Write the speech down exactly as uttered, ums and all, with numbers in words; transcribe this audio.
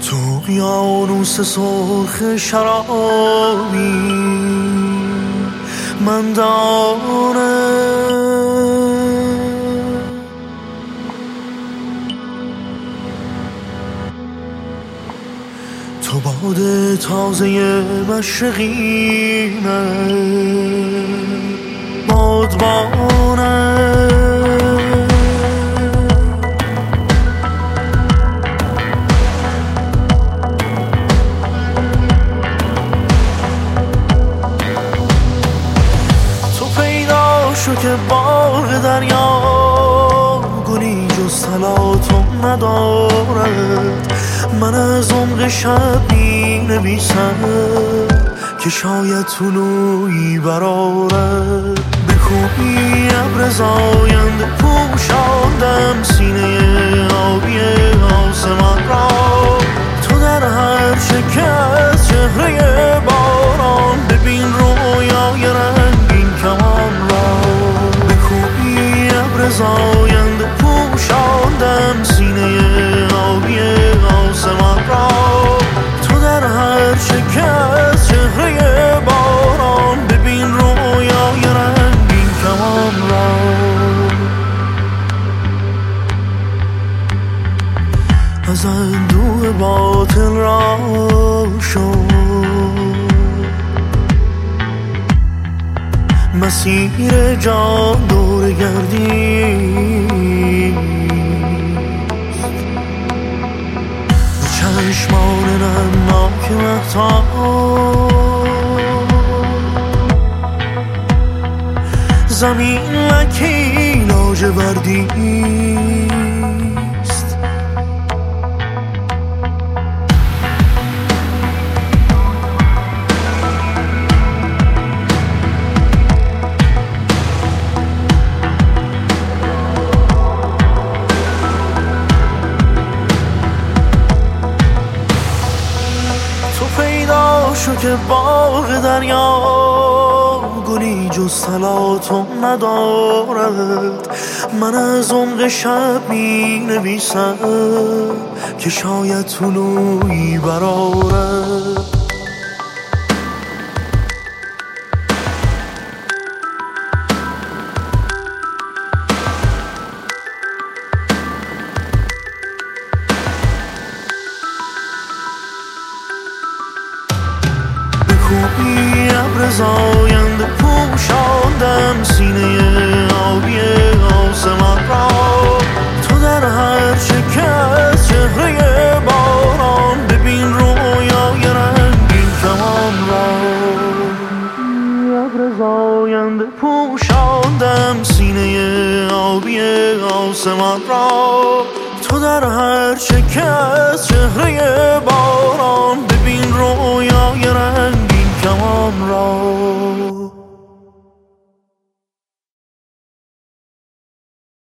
تو اقیانوس سرخ شرابی، من دانه تو باد تازه مشرقینه، بادبانه شو که باغ دریا گلی جز طلاتم ندارد. من از عمق شب می نویسم که شاید طلوعی برآرد. به کوهی ابر زاینده پوشاندم سینه آبی آسمان را. تو در هر شکه از چهره باران ببین رویای رنگین کمان را. زاینده پوشاندم سینه آبی آسمان را. تو در هر شکه از چهره باران ببین رویای رنگین کمان را. از اندوه باطل را شد مسیر جان دور گردید. به چشمان نمناک مهتاب زمین لکی لاجوردی است. شو که باغ دریا گلی جز طلاتم ندارد. من از عمق شب می نویسم که شاید طلوعی برآرد. کوهی ابر زاینده پوشاندم سینه آبی آسمان را. تو در هر شکه از چهره باران ببین رویای رنگین کمان را. ابر زاینده پوشاندم سینه آبی آسمان را. تو در هر شکه از چهره باران ببین رویای رنگین کمان را.